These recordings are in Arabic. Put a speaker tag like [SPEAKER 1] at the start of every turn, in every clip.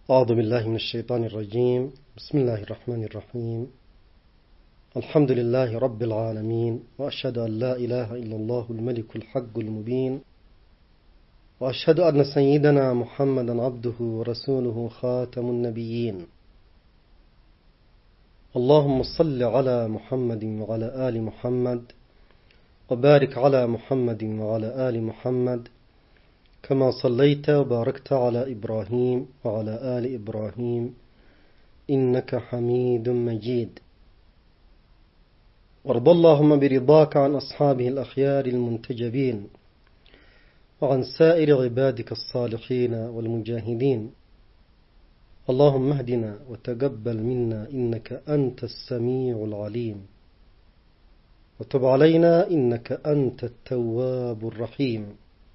[SPEAKER 1] أعوذ بالله من الشيطان الرجيم. بسم الله الرحمن الرحيم. الحمد لله رب العالمين، وأشهد أن لا إله إلا الله الملك الحق المبين، وأشهد أن سيدنا محمدا عبده ورسوله خاتم النبيين. اللهم صل على محمد وعلى آل محمد، وبارك على محمد وعلى آل محمد كما صليت وباركت على إبراهيم وعلى آل إبراهيم إنك حميد مجيد. وارض اللهم برضاك عن أصحابه الأخيار المنتجبين، وعن سائر عبادك الصالحين والمجاهدين. اللهم اهدنا وتقبل منا إنك أنت السميع العليم، وتب علينا إنك أنت التواب الرحيم.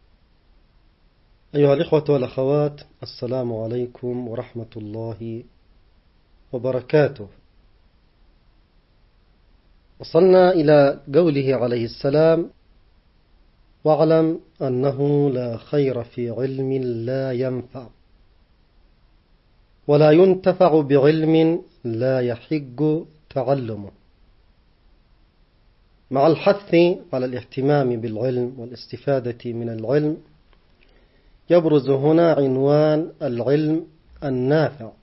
[SPEAKER 1] أيها الإخوة والأخوات، السلام عليكم ورحمة الله وبركاته. وصلنا إلى قوله عليه السلام: واعلم أنه لا خير في علم لا ينفع، ولا ينتفع بعلم لا يحق تعلمه. مع الحث على الاهتمام بالعلم والاستفادة من العلم، يبرز هنا عنوان العلم النافع.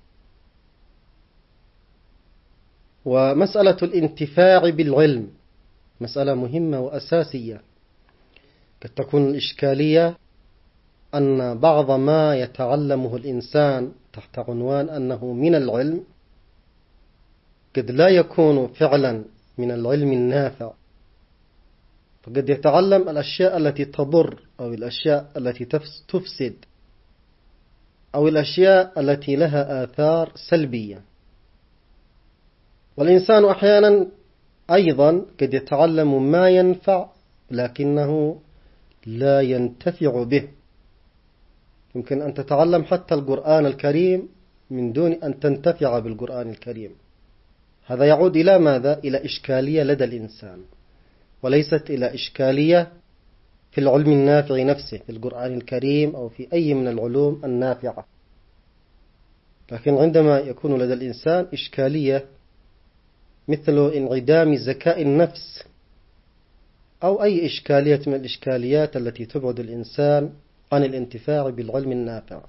[SPEAKER 1] ومسألة الانتفاع بالعلم مسألة مهمة وأساسية. قد تكون الإشكالية أن بعض ما يتعلمه الإنسان تحت عنوان أنه من العلم قد لا يكون فعلا من العلم النافع، فقد يتعلم الأشياء التي تضر، أو الأشياء التي تفسد، أو الأشياء التي لها آثار سلبية. والإنسان أحيانا أيضا قد يتعلم ما ينفع لكنه لا ينتفع به. يمكن أن تتعلم حتى القرآن الكريم من دون أن تنتفع بالقرآن الكريم. هذا يعود إلى ماذا؟ إلى إشكالية لدى الإنسان، وليست إلى إشكالية في العلم النافع نفسه، في القرآن الكريم أو في أي من العلوم النافعة. لكن عندما يكون لدى الإنسان إشكالية مثل انعدام ذكاء النفس، أو أي إشكالية من الإشكاليات التي تبعد الإنسان عن الانتفاع بالعلم النافع.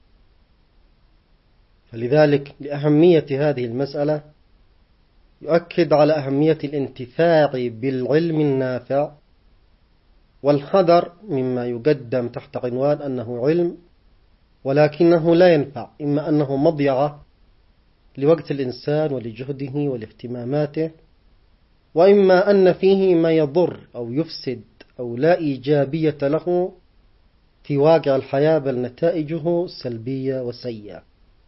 [SPEAKER 1] فلذلك لأهمية هذه المسألة يؤكد على أهمية الانتفاع بالعلم النافع، والحذر مما يقدم تحت عنوان أنه علم ولكنه لا ينفع، إما أنه مضيعة لوقت الإنسان ولجهده ولاهتماماته، وإما أن فيه ما يضر أو يفسد أو لا إيجابية له في واقع الحياة، بل نتائجه سلبية وسيئة.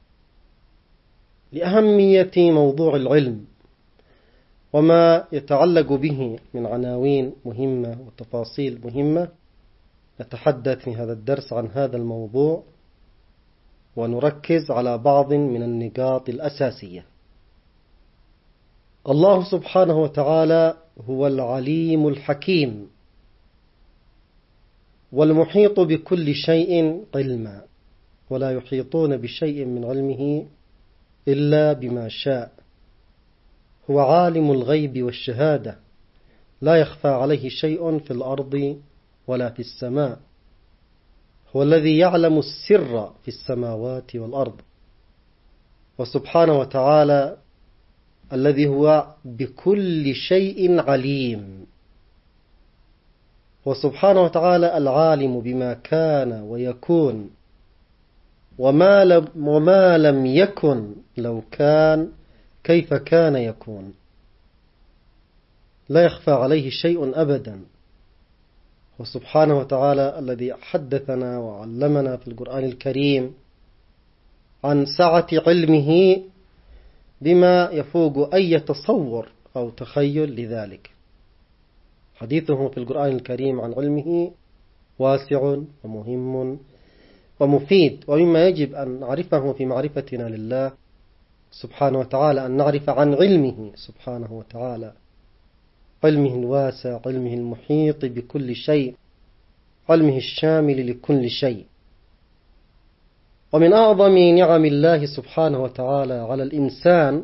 [SPEAKER 1] لأهمية موضوع العلم وما يتعلق به من عناوين مهمة وتفاصيل مهمة، نتحدث في هذا الدرس عن هذا الموضوع، ونركز على بعض من النقاط الأساسية. الله سبحانه وتعالى هو العليم الحكيم، والمحيط بكل شيء علما، ولا يحيطون بشيء من علمه إلا بما شاء. هو عالم الغيب والشهادة، لا يخفى عليه شيء في الأرض ولا في السماء. هو الذي يعلم السر في السماوات والأرض. وسبحانه وتعالى الذي هو بكل شيء عليم. وسبحانه وتعالى العالم بما كان ويكون، وما لم يكن لو كان كيف كان يكون. لا يخفى عليه شيء أبدا. وسبحانه وتعالى الذي حدثنا وعلمنا في القرآن الكريم عن سعة علمه بما يفوق أي تصور أو تخيل لذلك. حديثه في القرآن الكريم عن علمه واسع ومهم ومفيد. ومما يجب أن نعرفه في معرفتنا لله سبحانه وتعالى أن نعرف عن علمه سبحانه وتعالى، علمه الواسع، علمه المحيط بكل شيء، علمه الشامل لكل شيء. ومن أعظم نعم الله سبحانه وتعالى على الإنسان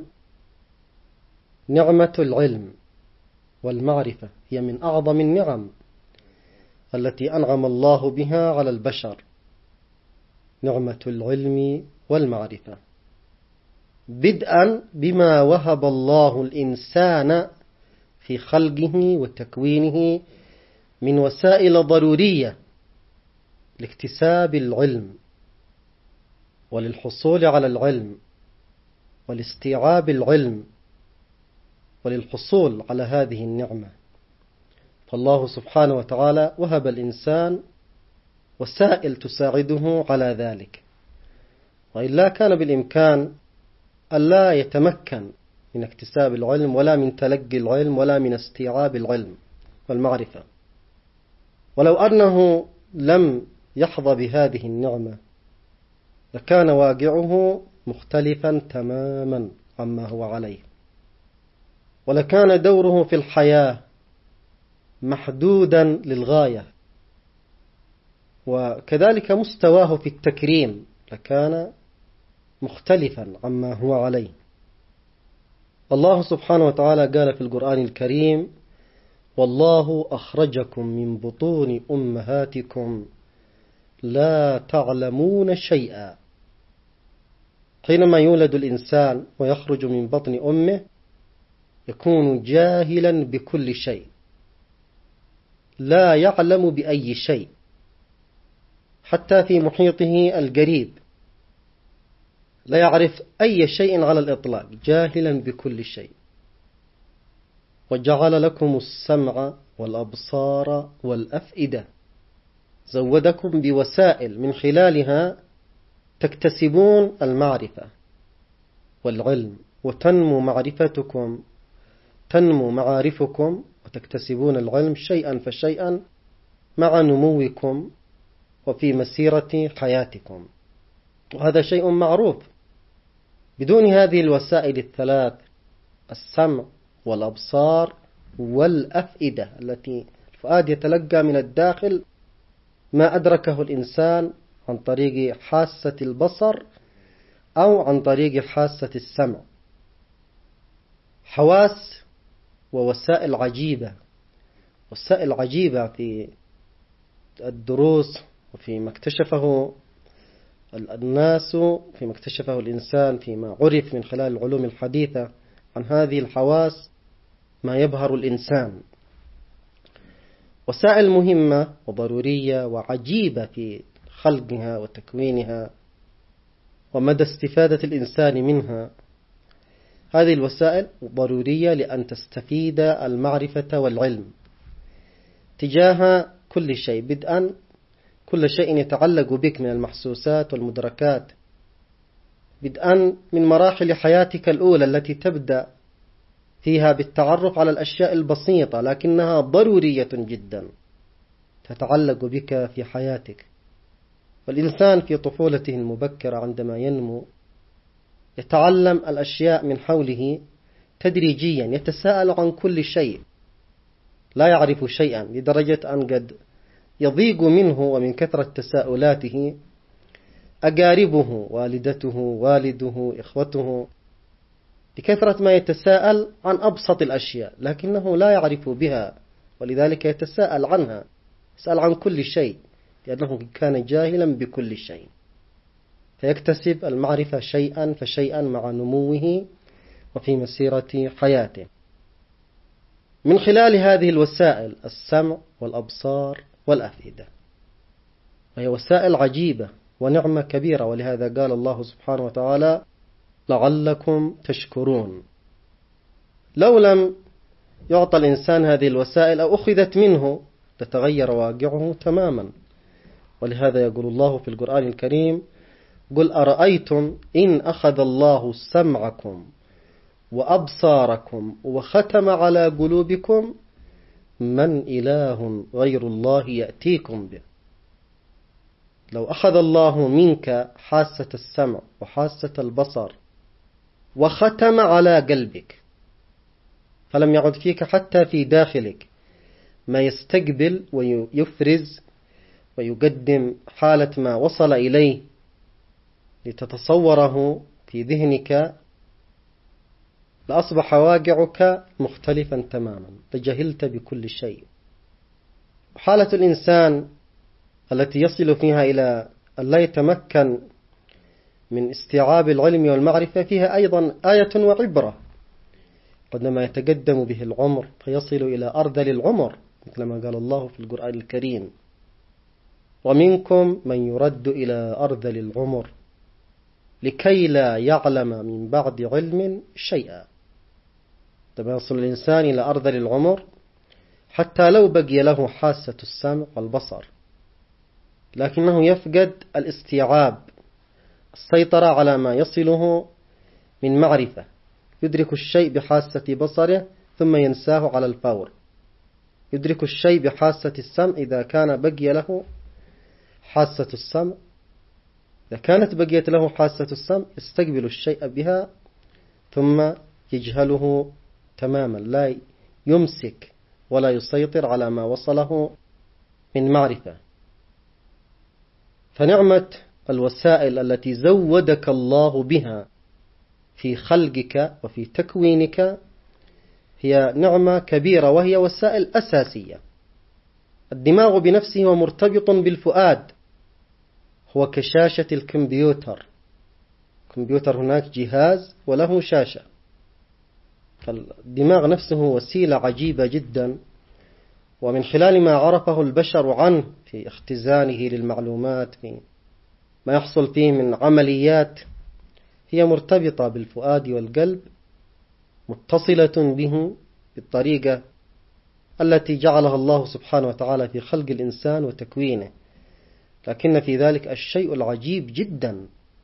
[SPEAKER 1] نعمة العلم والمعرفة، هي من أعظم النعم التي أنعم الله بها على البشر، نعمة العلم والمعرفة، بدءا بما وهب الله الإنسان في خلقه وتكوينه من وسائل ضرورية لاكتساب العلم وللحصول على العلم ولاستيعاب العلم وللحصول على هذه النعمة. فالله سبحانه وتعالى وهب الإنسان وسائل تساعده على ذلك، وإلا كان بالإمكان ألا يتمكن من اكتساب العلم ولا من تلقي العلم ولا من استيعاب العلم والمعرفة. ولو أنه لم يحظى بهذه النعمة لكان واقعه مختلفا تماما عما هو عليه، ولكان دوره في الحياة محدودا للغاية، وكذلك مستواه في التكريم لكان مختلفا عما هو عليه. الله سبحانه وتعالى قال في القرآن الكريم: والله أخرجكم من بطون أمهاتكم لا تعلمون شيئا. حينما يولد الإنسان ويخرج من بطن أمه يكون جاهلا بكل شيء، لا يعلم بأي شيء، حتى في محيطه القريب لا يعرف أي شيء على الإطلاق، جاهلا بكل شيء. وجعل لكم السمع والأبصار والأفئدة، زودكم بوسائل من خلالها تكتسبون المعرفة والعلم، وتنمو معرفتكم، تنمو معارفكم، وتكتسبون العلم شيئا فشيئا مع نموكم وفي مسيرة حياتكم. وهذا شيء معروف. بدون هذه الوسائل الثلاث، السمع والأبصار والأفئدة، التي الفؤاد يتلقى من الداخل ما أدركه الإنسان عن طريق حاسة البصر أو عن طريق حاسة السمع، حواس ووسائل عجيبة، وسائل عجيبة في الدروس وفيما اكتشفه الناس، فيما اكتشفه الإنسان، فيما عرف من خلال العلوم الحديثة عن هذه الحواس ما يبهر الإنسان. وسائل مهمة وضرورية وعجيبة في خلقها وتكوينها ومدى استفادة الإنسان منها. هذه الوسائل ضرورية لأن تستفيد المعرفة والعلم تجاه كل شيء، بدءا كل شيء يتعلق بك من المحسوسات والمدركات، بدءا من مراحل حياتك الأولى التي تبدأ فيها بالتعرف على الأشياء البسيطة لكنها ضرورية جدا تتعلق بك في حياتك. والإنسان في طفولته المبكرة عندما ينمو يتعلم الأشياء من حوله تدريجيا، يتساءل عن كل شيء، لا يعرف شيئا، لدرجة أن قد يضيق منه ومن كثرة تساؤلاته أقاربه، والدته، والده، إخوته، لكثرة ما يتساءل عن أبسط الأشياء لكنه لا يعرف بها، ولذلك يتساءل عنها، يسأل عن كل شيء لأنه كان جاهلا بكل شيء، فيكتسب المعرفة شيئا فشيئا مع نموه وفي مسيرة حياته. من خلال هذه الوسائل، السمع والأبصار والأفئدة، وهي وسائل عجيبة ونعمة كبيرة، ولهذا قال الله سبحانه وتعالى: لعلكم تشكرون. لو لم يعطى الإنسان هذه الوسائل أو أخذت منه لتغير واقعه تماما. ولهذا يقول الله في القرآن الكريم: قل أرأيتم إن أخذ الله سمعكم وأبصاركم وختم على قلوبكم من إله غير الله يأتيكم به. لو أخذ الله منك حاسة السمع وحاسة البصر وختم على قلبك، فلم يعد فيك حتى في داخلك ما يستقبل ويفرز ويقدم حالة ما وصل إليه لتتصوره في ذهنك لأصبح واقعك مختلفا تماما، لجهلت بكل شيء. حالة الإنسان التي يصل فيها إلى أن لا يتمكن من استيعاب العلم والمعرفة فيها أيضا آية وعبرة. عندما يتقدم به العمر فيصل إلى أرذل العمر، مثلما قال الله في القرآن الكريم: ومنكم من يرد إلى أرذل العمر لكي لا يعلم من بعد علم شيئا. عندما يصل الإنسان إلى أرذل العمر حتى لو بقي له حاسة السمع والبصر، لكنه يفقد الاستيعاب، السيطرة على ما يصله من معرفة. يدرك الشيء بحاسة بصره ثم ينساه على الفور. يدرك الشيء بحاسة السمع إذا كان بقي له حاسة السمع. إذا كانت بقيت له حاسة السمع يستقبل الشيء بها ثم يجهله تماما، لا يمسك ولا يسيطر على ما وصله من معرفة. فنعمة الوسائل التي زودك الله بها في خلقك وفي تكوينك هي نعمة كبيرة، وهي وسائل أساسية. الدماغ بنفسه هو مرتبط بالفؤاد، هو كشاشة الكمبيوتر. الكمبيوتر هناك جهاز وله شاشة، فالدماغ نفسه وسيلة عجيبة جدا، ومن خلال ما عرفه البشر عنه في اختزانه للمعلومات، في ما يحصل فيه من عمليات، هي مرتبطة بالفؤاد والقلب، متصلة به بالطريقة التي جعلها الله سبحانه وتعالى في خلق الإنسان وتكوينه. لكن في ذلك الشيء العجيب جدا.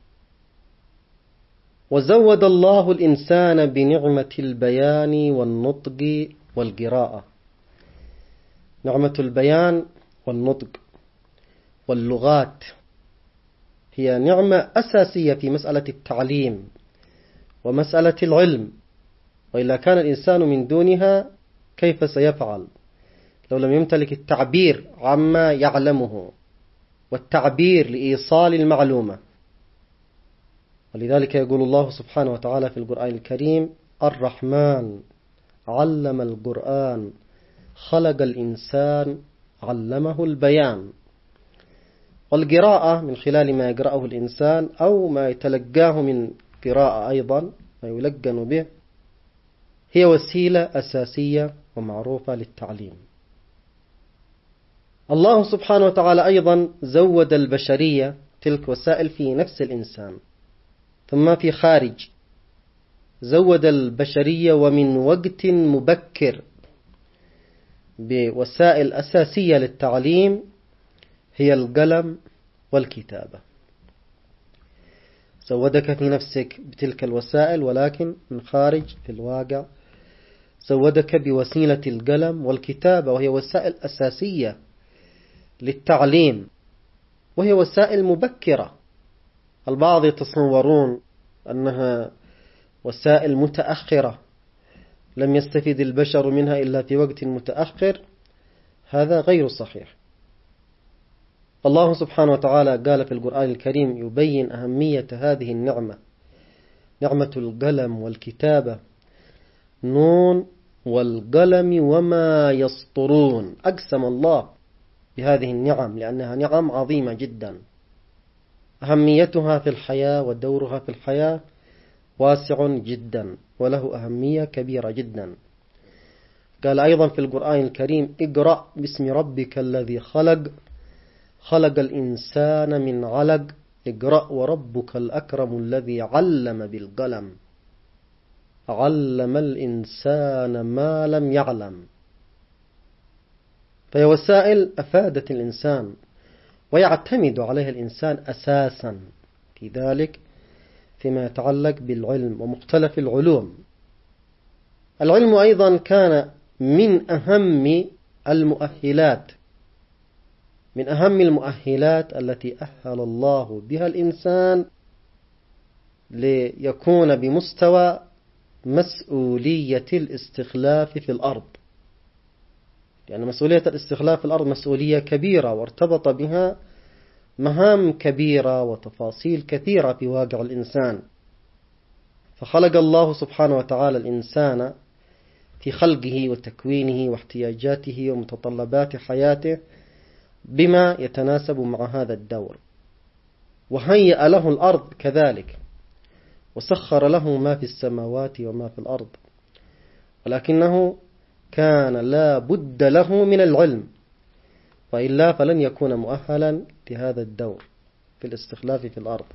[SPEAKER 1] وزود الله الإنسان بنعمة البيان والنطق والقراءة. نعمة البيان والنطق واللغات هي نعمة أساسية في مسألة التعليم ومسألة العلم، وإلا كان الإنسان من دونها كيف سيفعل لو لم يمتلك التعبير عما يعلمه والتعبير لإيصال المعلومة. ولذلك يقول الله سبحانه وتعالى في القرآن الكريم: الرحمن علم القرآن خلق الإنسان علمه البيان. والقراءة من خلال ما يقرأه الإنسان أو ما يتلقاه من قراءة أيضا ما يلقن به، هي وسيلة أساسية ومعروفة للتعليم. الله سبحانه وتعالى أيضا زود البشرية تلك وسائل في نفس الإنسان، ثم في خارج. زود البشرية ومن وقت مبكر بوسائل أساسية للتعليم هي القلم والكتابة. زودك في نفسك بتلك الوسائل، ولكن من خارج في الواقع زودك بوسيلة القلم والكتابة، وهي وسائل أساسية للتعليم، وهي وسائل مبكرة. البعض يتصورون أنها وسائل متأخرة لم يستفيد البشر منها إلا في وقت متأخر. هذا غير صحيح. الله سبحانه وتعالى قال في القرآن الكريم يبين أهمية هذه النعمة، نعمة القلم والكتابة: نون والقلم وما يسطرون. أقسم الله بهذه النعم لأنها نعم عظيمة جدا، أهميتها في الحياة ودورها في الحياة واسع جدا وله أهمية كبيرة جدا. قال أيضا في القرآن الكريم: اقرأ باسم ربك الذي خلق، خلق الإنسان من علق، اقرأ وربك الأكرم الذي علم بالقلم، علم الإنسان ما لم يعلم. فهي وسائل أفادت الإنسان ويعتمد عليها الإنسان أساسا في ذلك فيما يتعلق بالعلم ومختلف العلوم. العلم أيضا كان من أهم المؤهلات، من أهم المؤهلات التي أهل الله بها الإنسان ليكون بمستوى مسؤولية الاستخلاف في الأرض. لأن مسؤولية الاستخلاف في الأرض مسؤولية كبيرة، وارتبط بها مهام كبيرة وتفاصيل كثيرة في واقع الإنسان. فخلق الله سبحانه وتعالى الإنسان في خلقه وتكوينه واحتياجاته ومتطلبات حياته بما يتناسب مع هذا الدور، وهيأ له الأرض كذلك، وسخر له ما في السماوات وما في الأرض، ولكنه كان لا بد له من العلم، وإلا فلن يكون مؤهلا لهذا الدور في الاستخلاف في الأرض.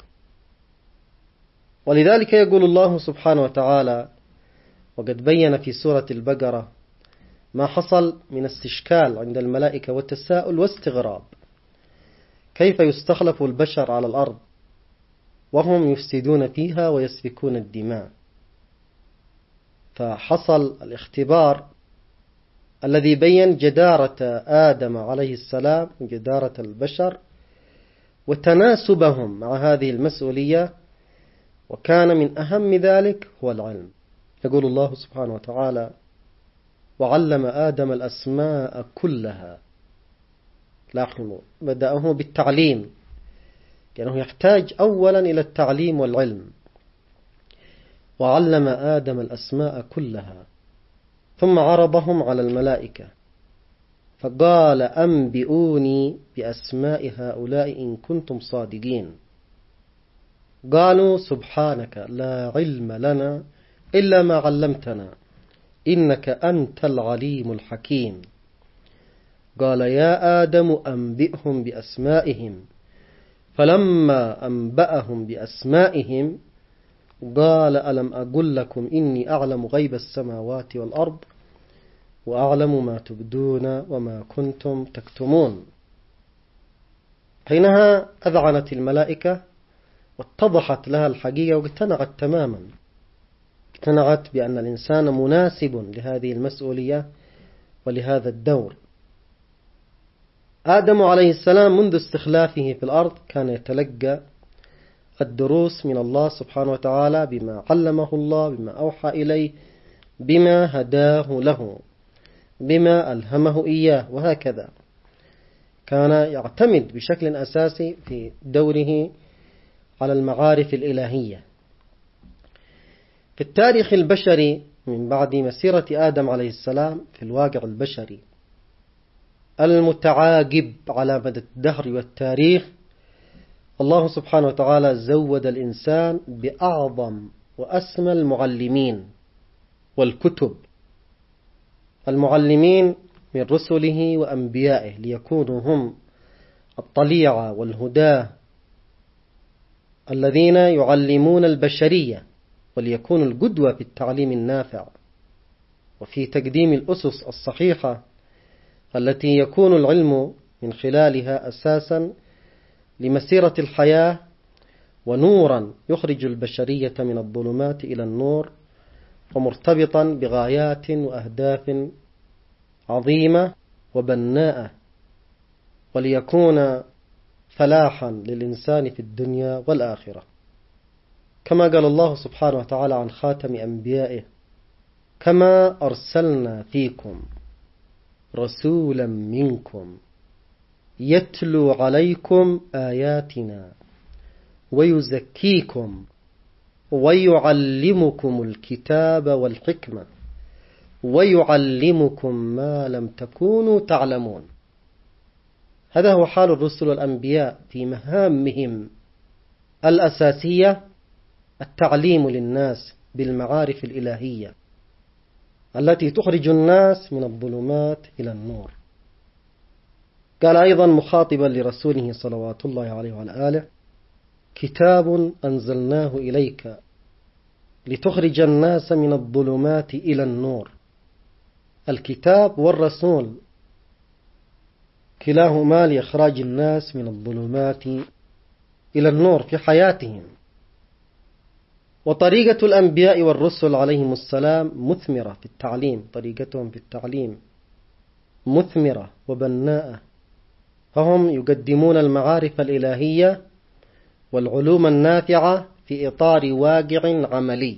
[SPEAKER 1] ولذلك يقول الله سبحانه وتعالى، وقد بين في سورة البقرة ما حصل من استشكال عند الملائكة وتساؤل واستغراب، كيف يستخلف البشر على الأرض وهم يفسدون فيها ويسفكون الدماء. فحصل الاختبار الذي بين جدارة آدم عليه السلام وجدارة البشر وتناسبهم مع هذه المسؤولية، وكان من أهم ذلك هو العلم. يقول الله سبحانه وتعالى: وعلم آدم الأسماء كلها. لاحظوا بدأه بالتعليم، لأنه يحتاج أولا إلى التعليم والعلم. وعلم آدم الأسماء كلها ثم عرضهم على الملائكة فقال: أنبئوني بأسماء هؤلاء إن كنتم صادقين. قالوا: سبحانك لا علم لنا إلا ما علمتنا إنك أنت العليم الحكيم. قال: يا آدم أنبئهم بأسمائهم. فلما أنبأهم بأسمائهم قال: ألم أقل لكم إني أعلم غيب السماوات والأرض وأعلم ما تبدون وما كنتم تكتمون. حينها أذعنت الملائكة واتضحت لها الحقيقة واقتنعت تماما، اقتنعت بأن الإنسان مناسب لهذه المسؤولية ولهذا الدور. آدم عليه السلام منذ استخلافه في الأرض كان يتلقى الدروس من الله سبحانه وتعالى بما علمه الله، بما أوحى إليه، بما هداه له، بما ألهمه إياه، وهكذا. كان يعتمد بشكل أساسي في دوره على المعارف الإلهية. في التاريخ البشري من بعد مسيرة آدم عليه السلام في الواقع البشري المتعاقب على مدى الدهر والتاريخ، الله سبحانه وتعالى زود الإنسان بأعظم وأسمى المعلمين والكتب، المعلمين من رسله وأنبيائه، ليكونوا هم الطليعة والهداة الذين يعلمون البشرية، وليكونوا القدوة في التعليم النافع وفي تقديم الأسس الصحيحة التي يكون العلم من خلالها أساسا لمسيرة الحياة ونورا يخرج البشرية من الظلمات إلى النور، ومرتبطا بغايات وأهداف عظيمة وبناءة، وليكون فلاحا للإنسان في الدنيا والآخرة. كما قال الله سبحانه وتعالى عن خاتم أنبيائه: كما أرسلنا فيكم رسولا منكم يتلو عليكم آياتنا ويزكيكم ويعلمكم الكتاب والحكمة ويعلمكم ما لم تكونوا تعلمون. هذا هو حال الرسل والأنبياء في مهامهم الأساسية، التعليم للناس بالمعارف الإلهية التي تخرج الناس من الظلمات إلى النور. قال أيضا مخاطبا لرسوله صلوات الله عليه وعلى آله: كتاب أنزلناه إليك لتخرج الناس من الظلمات إلى النور. الكتاب والرسول كلاهما لإخراج الناس من الظلمات إلى النور في حياتهم. وطريقة الأنبياء والرسل عليهم السلام مثمرة في التعليم، طريقتهم في التعليم مثمرة وبناءة، فهم يقدمون المعارف الإلهية والعلوم النافعة في إطار واقع عملي،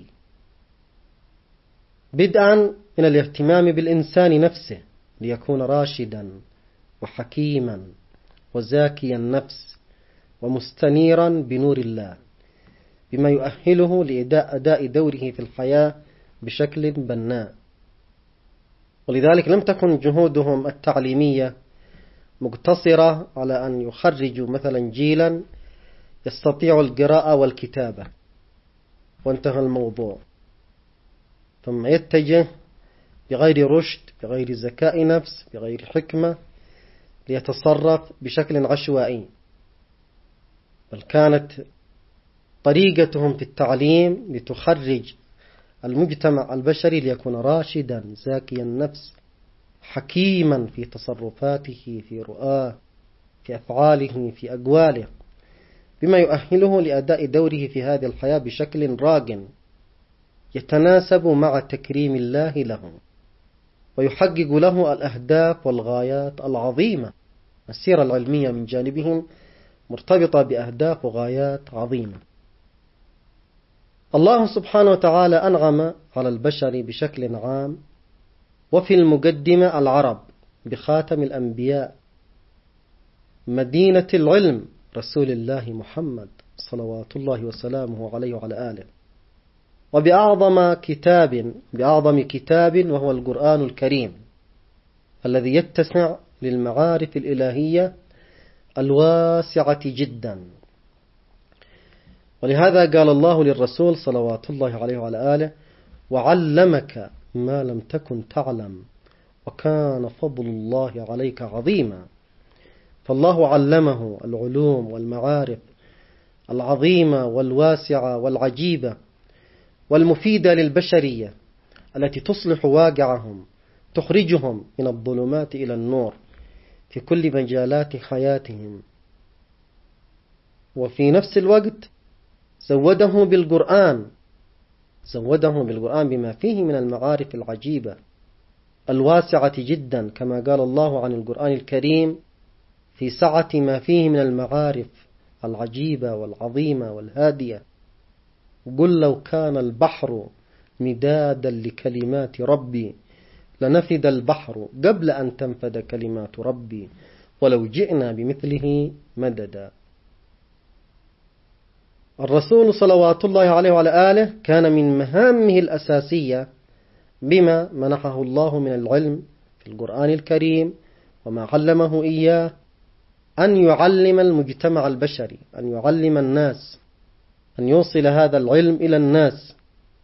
[SPEAKER 1] بدءا من الاهتمام بالإنسان نفسه ليكون راشدا وحكيما وزاكي النفس ومستنيرا بنور الله، بما يؤهله لأداء دوره في الحياة بشكل بناء. ولذلك لم تكن جهودهم التعليمية مقتصرة على أن يخرجوا مثلا جيلا يستطيع القراءة والكتابة وانتهى الموضوع، ثم يتجه بغير رشد، بغير ذكاء نفس، بغير حكمة ليتصرف بشكل عشوائي. بل كانت طريقتهم في التعليم لتخرج المجتمع البشري ليكون راشدا زاكي النفس حكيما في تصرفاته، في رؤاه، في أفعاله، في أقواله، بما يؤهله لأداء دوره في هذه الحياة بشكل راق يتناسب مع تكريم الله له، ويحقق له الأهداف والغايات العظيمة. السيرة العلمية من جانبهم مرتبطة بأهداف وغايات عظيمة. الله سبحانه وتعالى أنعم على البشر بشكل عام، وفي المقدمة العرب بخاتم الأنبياء، مدينة العلم، رسول الله محمد صلوات الله وسلامه عليه وعلى آله، وبأعظم كتاب وهو القرآن الكريم، الذي يتسع للمعارف الإلهية الواسعة جدا. ولهذا قال الله للرسول صلوات الله عليه وعلى آله: وعلمك ما لم تكن تعلم وكان فضل الله عليك عظيما. فالله علمه العلوم والمعارف العظيمة والواسعة والعجيبة والمفيدة للبشرية، التي تصلح واقعهم، تخرجهم من الظلمات إلى النور في كل مجالات حياتهم. وفي نفس الوقت زوده بالقرآن بما فيه من المعارف العجيبة الواسعة جدا، كما قال الله عن القرآن الكريم: في سعة ما فيه من المعارف العجيبة والعظيمة والهادية. قل لو كان البحر مدادا لكلمات ربي لنفد البحر قبل أن تنفد كلمات ربي ولو جئنا بمثله مددا. الرسول صلوات الله عليه وعلى آله كان من مهامه الأساسية بما منحه الله من العلم في القرآن الكريم وما علمه إياه أن يعلم المجتمع البشري، أن يعلم الناس، أن يوصل هذا العلم إلى الناس.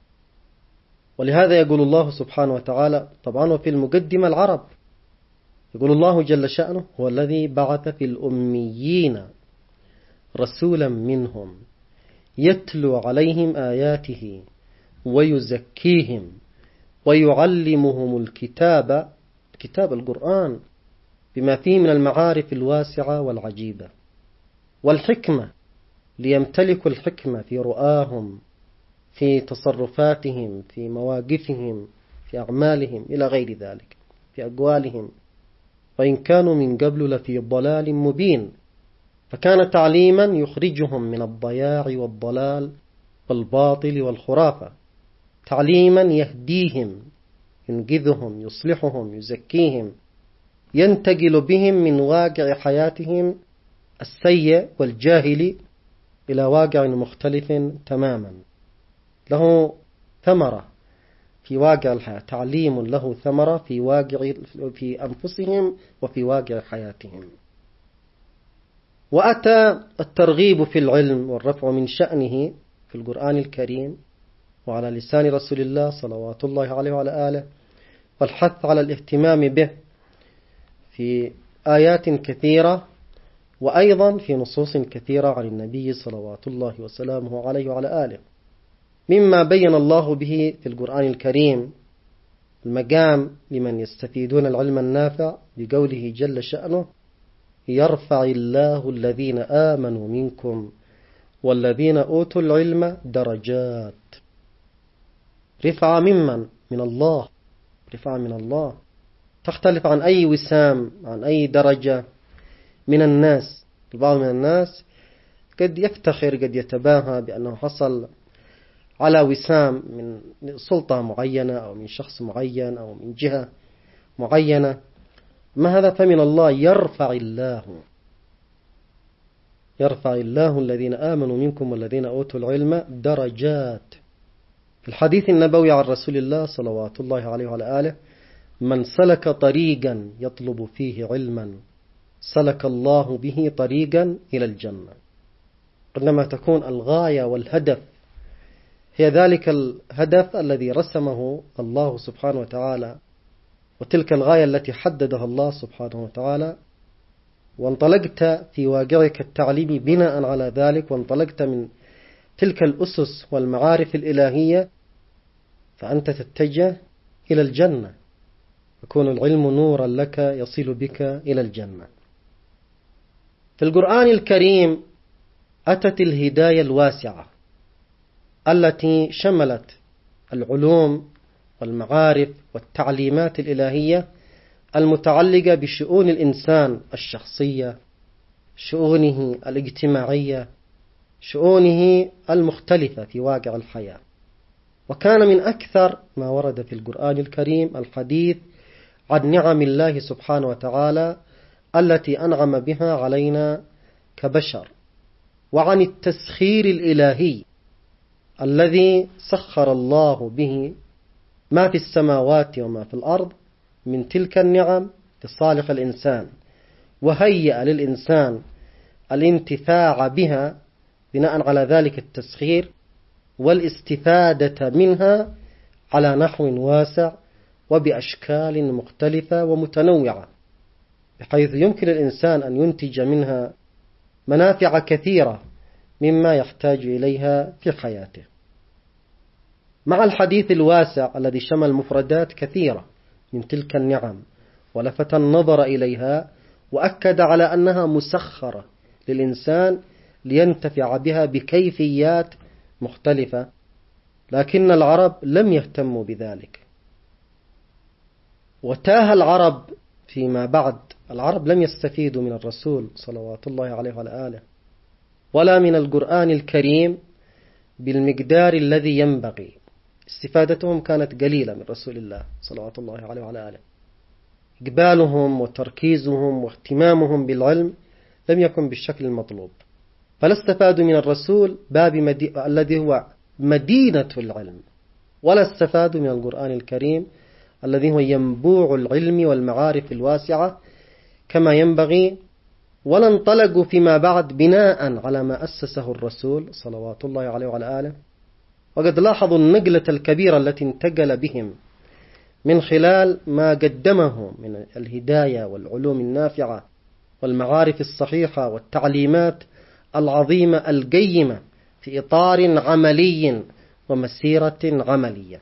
[SPEAKER 1] ولهذا يقول الله سبحانه وتعالى، طبعا وفي المقدمة العرب، يقول الله جل شأنه: هو الذي بعث في الأميين رسولا منهم يتلو عليهم آياته ويزكيهم ويعلمهم كتاب القرآن بما فيه من المعارف الواسعة والعجيبة والحكمة، ليمتلكوا الحكمة في رؤاهم، في تصرفاتهم، في مواقفهم، في أعمالهم إلى غير ذلك، في أقوالهم، وإن كانوا من قبل لفي ضلال مبين. فكان تعليما يخرجهم من الضياع والضلال والباطل والخرافة، تعليما يهديهم، ينقذهم، يصلحهم، يزكيهم، ينتقل بهم من واقع حياتهم السيء والجاهل إلى واقع مختلف تماما، له ثمرة في واقع الحياة، تعليم له ثمرة في أنفسهم وفي واقع حياتهم. وأتى الترغيب في العلم والرفع من شأنه في القرآن الكريم وعلى لسان رسول الله صلوات الله عليه وعلى آله، والحث على الاهتمام به في آيات كثيرة، وأيضا في نصوص كثيرة عن النبي صلوات الله وسلامه عليه وعلى آله، مما بين الله به في القرآن الكريم المقام لمن يستفيدون العلم النافع بقوله جل شأنه: يرفع الله الذين آمنوا منكم والذين أوتوا العلم درجات. رفع ممن؟ من الله، رفع من الله، تختلف عن أي وسام، عن أي درجة من الناس. البعض من الناس قد يفتخر، قد يتباهى بأنه حصل على وسام من سلطة معينة أو من شخص معين أو من جهة معينة. ما هذا؟ فمن الله. يرفع الله. يرفع الله الذين آمنوا منكم والذين أوتوا العلم درجات. في الحديث النبوي عن رسول الله صلوات الله عليه وعلى آله: من سلك طريقا يطلب فيه علما سلك الله به طريقا إلى الجنة. عندما تكون الغاية والهدف هي ذلك الهدف الذي رسمه الله سبحانه وتعالى، وتلك الغاية التي حددها الله سبحانه وتعالى، وانطلقت في واقعك التعليمي بناء على ذلك، وانطلقت من تلك الأسس والمعارف الإلهية، فأنت تتجه إلى الجنة، يكون العلم نورا لك يصل بك إلى الجنة. في القرآن الكريم أتت الهداية الواسعة التي شملت العلوم والمعارف والتعليمات الإلهية المتعلقة بشؤون الإنسان الشخصية، شؤونه الاجتماعية، شؤونه المختلفة في واقع الحياة. وكان من أكثر ما ورد في القرآن الكريم الحديث عن نعم الله سبحانه وتعالى التي أنعم بها علينا كبشر، وعن التسخير الإلهي الذي سخر الله به ما في السماوات وما في الأرض من تلك النعم لصالح الإنسان، وهيأ للإنسان الانتفاع بها بناء على ذلك التسخير والاستفادة منها على نحو واسع وبأشكال مختلفة ومتنوعة، بحيث يمكن الإنسان أن ينتج منها منافع كثيرة مما يحتاج إليها في حياته. مع الحديث الواسع الذي شمل مفردات كثيرة من تلك النعم ولفت النظر إليها، وأكد على أنها مسخرة للإنسان لينتفع بها بكيفيات مختلفة، لكن العرب لم يهتموا بذلك، وتاه العرب فيما بعد. العرب لم يستفيدوا من الرسول صلوات الله عليه وعلى آله ولا من القرآن الكريم بالمقدار الذي ينبغي. استفادتهم كانت قليلة من رسول الله صلوات الله عليه وعلى آله. إقبالهم وتركيزهم واهتمامهم بالعلم لم يكن بالشكل المطلوب، فلا استفادوا من الرسول الذي هو مدينة العلم، ولا استفادوا من القرآن الكريم الذي هو ينبوع العلم والمعارف الواسعة كما ينبغي، ولا انطلقوا فيما بعد بناء على ما أسسه الرسول صلوات الله عليه وعلى آله. وقد لاحظوا النقلة الكبيرة التي انتقل بهم من خلال ما قدمه من الهداية والعلوم النافعة والمعارف الصحيحة والتعليمات العظيمة القيمة في إطار عملي ومسيرة عملية.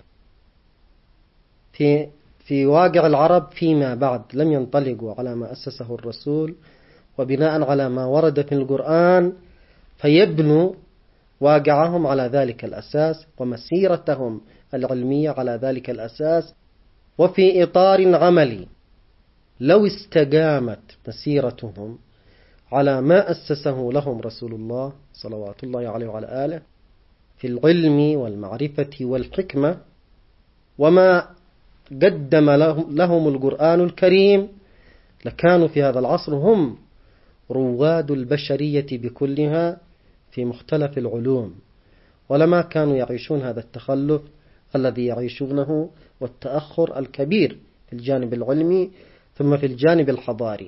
[SPEAKER 1] في واقع العرب فيما بعد لم ينطلقوا على ما أسسه الرسول وبناء على ما ورد في القرآن، فيبنوا واقعهم على ذلك الأساس ومسيرتهم العلمية على ذلك الأساس وفي إطار عملي. لو استقامت مسيرتهم على ما أسسه لهم رسول الله صلوات الله عليه وعلى آله في العلم والمعرفة والحكمة وما قدم لهم القرآن الكريم، لكانوا في هذا العصر هم رواد البشرية بكلها في مختلف العلوم، ولما كانوا يعيشون هذا التخلف الذي يعيشونه والتأخر الكبير في الجانب العلمي ثم في الجانب الحضاري.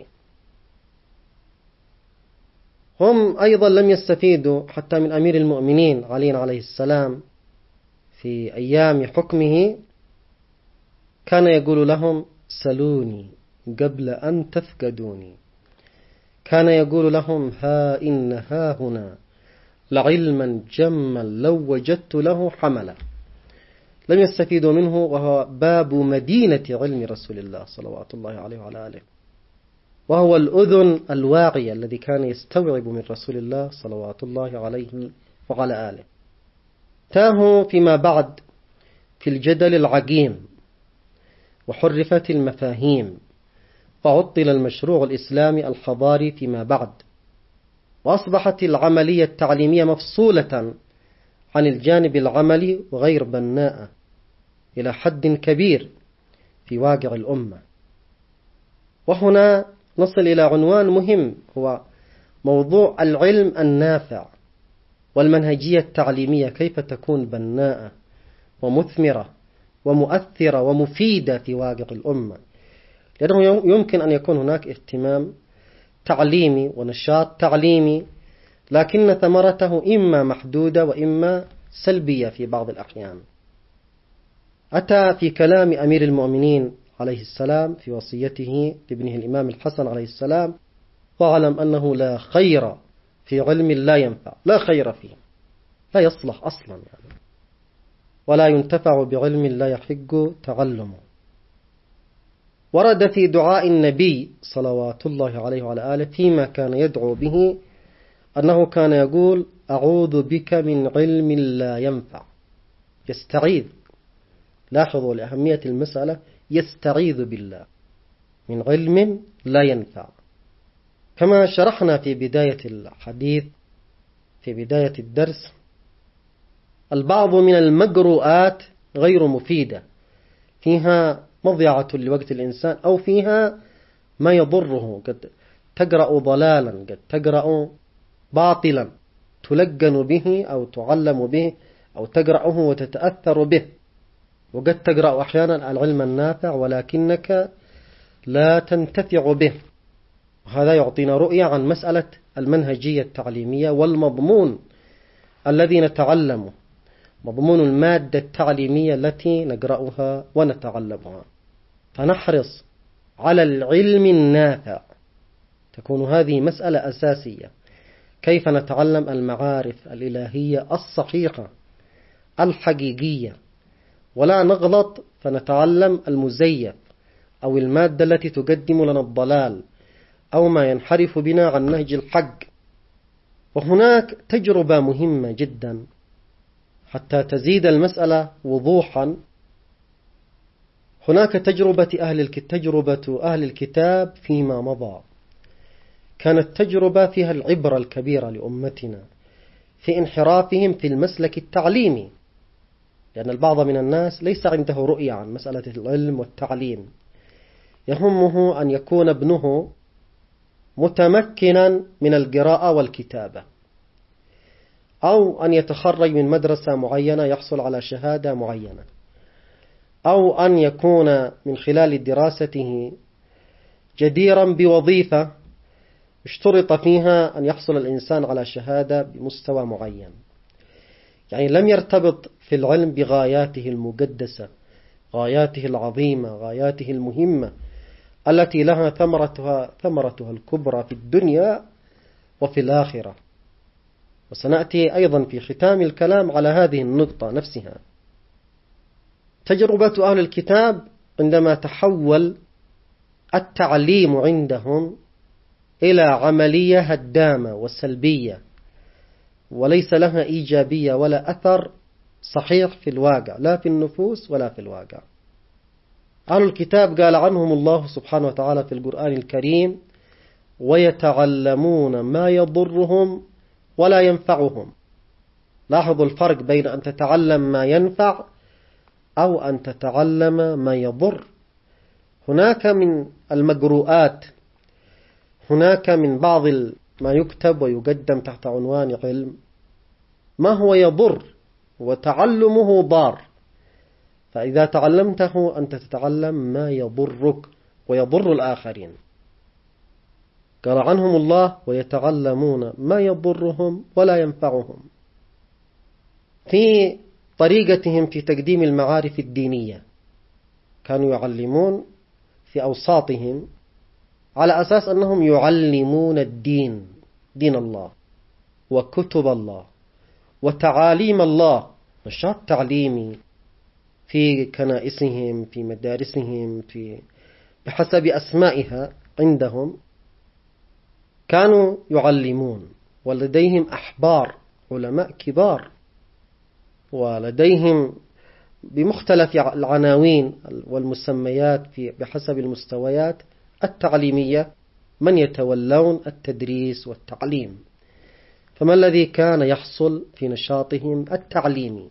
[SPEAKER 1] هم أيضا لم يستفيدوا حتى من أمير المؤمنين علي عليه السلام في أيام حكمه، كان يقول لهم: سلوني قبل أن تفقدوني. كان يقول لهم: ها إن ها هنا لعلما جما لو وجدت له حملا. لم يستفيدوا منه، وهو باب مدينة علم رسول الله صلوات الله عليه وعلى آله، وهو الأذن الواعية الذي كان يستوعب من رسول الله صلوات الله عليه وعلى آله. تاهوا فيما بعد في الجدل العقيم، وحرفت المفاهيم، وعطل المشروع الإسلامي الحضاري فيما بعد، وأصبحت العملية التعليمية مفصولة عن الجانب العملي وغير بناءة إلى حد كبير في واقع الأمة. وهنا نصل إلى عنوان مهم، هو موضوع العلم النافع والمنهجية التعليمية كيف تكون بناءة ومثمرة ومؤثرة ومفيدة في واقع الأمة، لأنه يمكن أن يكون هناك اهتمام تعليمي ونشاط تعليمي، لكن ثمرته إما محدودة وإما سلبية في بعض الأحيان. أتى في كلام أمير المؤمنين عليه السلام في وصيته لابنه الإمام الحسن عليه السلام: واعلم أنه لا خير في علم لا ينفع، لا خير فيه، لا يصلح أصلا يعني، ولا ينتفع بعلم لا يحق تعلمه. ورد في دعاء النبي صلوات الله عليه وعلى آله فيما كان يدعو به أنه كان يقول: أعوذ بك من علم لا ينفع. يستعيذ، لاحظوا لأهمية المسألة، يستعيذ بالله من علم لا ينفع. كما شرحنا في بداية الحديث في بداية الدرس، البعض من المقروءات غير مفيدة، فيها مضيعة لوقت الإنسان أو فيها ما يضره، قد تقرأ ضلالا، قد تقرأ باطلا تلقن به أو تعلم به أو تقرأه وتتأثر به، وقد تقرأ أحيانا العلم النافع ولكنك لا تنتفع به. وهذا يعطينا رؤية عن مسألة المنهجية التعليمية والمضمون الذي نتعلمه، مضمون المادة التعليمية التي نقرأها ونتعلمها، فنحرص على العلم النافع. تكون هذه مسألة أساسية، كيف نتعلم المعارف الإلهية الصحيحة الحقيقية، ولا نغلط فنتعلم المزيف أو المادة التي تقدم لنا الضلال أو ما ينحرف بنا عن نهج الحق. وهناك تجربة مهمة جدا حتى تزيد المسألة وضوحا. هناك تجربة أهل الكتاب فيما مضى، كانت تجربة فيها العبرة الكبيرة لأمتنا في انحرافهم في المسلك التعليمي، لأن البعض من الناس ليس عنده رؤية عن مسألة العلم والتعليم، يهمه أن يكون ابنه متمكنا من القراءة والكتابة، أو أن يتخرج من مدرسة معينة يحصل على شهادة معينة، أو أن يكون من خلال دراسته جديرا بوظيفة اشترط فيها أن يحصل الإنسان على شهادة بمستوى معين. يعني لم يرتبط في العلم بغاياته المقدسة، غاياته العظيمة، غاياته المهمة التي لها ثمرتها الكبرى في الدنيا وفي الآخرة. وسنأتي أيضا في ختام الكلام على هذه النقطة نفسها. تجربة أهل الكتاب عندما تحول التعليم عندهم إلى عملية هدامة وسلبية وليس لها إيجابية ولا أثر صحيح في الواقع، لا في النفوس ولا في الواقع. أهل الكتاب قال عنهم الله سبحانه وتعالى في القرآن الكريم: ويتعلمون ما يضرهم ولا ينفعهم. لاحظوا الفرق بين أن تتعلم ما ينفع أو أن تتعلم ما يضر. هناك من المقروءات، هناك من بعض ما يكتب ويقدم تحت عنوان علم ما هو يضر وتعلمه ضار، فإذا تعلمته أنت تتعلم ما يضرك ويضر الآخرين. قال عنهم الله: ويتعلمون ما يضرهم ولا ينفعهم. في طريقتهم في تقديم المعارف الدينية كانوا يعلمون في أوساطهم على أساس أنهم يعلمون الدين، دين الله وكتب الله وتعاليم الله، نشاط تعليمي في كنائسهم، في مدارسهم، بحسب أسمائها عندهم كانوا يعلمون، ولديهم أحبار علماء كبار، ولديهم بمختلف العناوين والمسميات بحسب المستويات التعليمية من يتولون التدريس والتعليم. فما الذي كان يحصل في نشاطهم التعليمي؟